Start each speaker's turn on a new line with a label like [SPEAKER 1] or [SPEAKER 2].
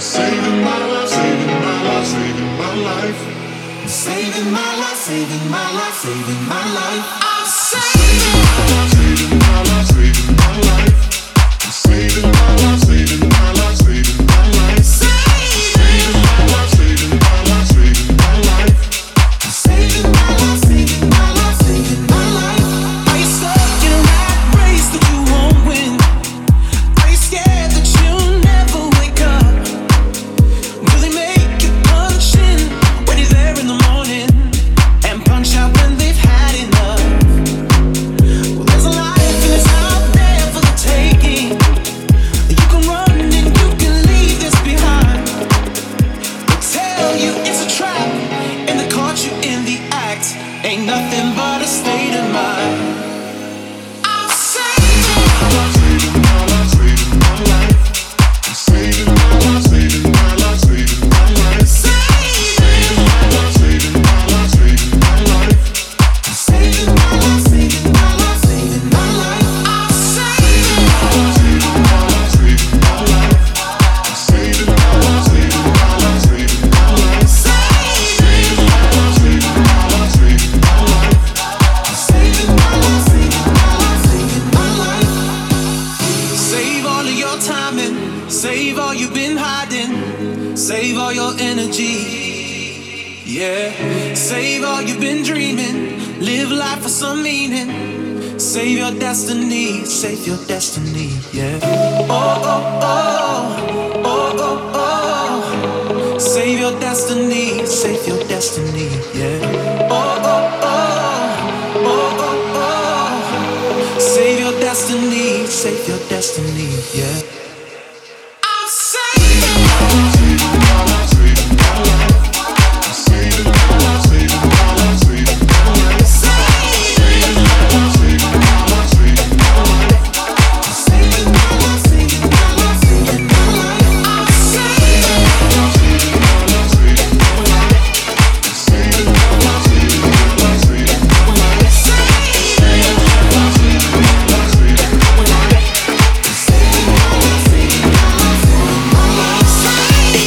[SPEAKER 1] Saving my life, saving my life, saving my life. Saving my life, saving my life, saving my life. I'm saving my life, saving my life, saving my life. I'm saving my life, saving my life, saving my life. Saving my life, saving my life, saving my life. I'm saving my life, saving my life, saving my life. Are you stuck in a rat race that you won't win? Are you scared that you'll never wake up? Will they make you punch in when you're there in the morning and punch out when they've had enough? Well, there's a life and it's out there for the taking. You can run and you can leave this behind. They tell you it's a trap and they caught you in the act. Ain't nothing but a state of mind. I'm saving my life, saving my life, saving my life. I'm saving my life, saving my life, saving my life. Saving my life, saving my life, saving my life. I'm saving my life, saving my life, saving my life. I'm saving my life, saving my life, saving my life. I'm saving my life, saving my life, saving my life. Saving my life, saving my life, saving my life. I'm saving my life, saving my life, saving my life. Save all of your time and save all you've been hiding. Save all your energy. Yeah. Save all you've been dreaming. Live life for some meaning. Save your destiny. Save your destiny. Yeah. Oh, oh, oh. Oh, oh, oh. Save your destiny. Save your destiny. Yeah. Oh, oh, oh. Oh, oh, oh. Save your destiny. Save your destiny. Yeah.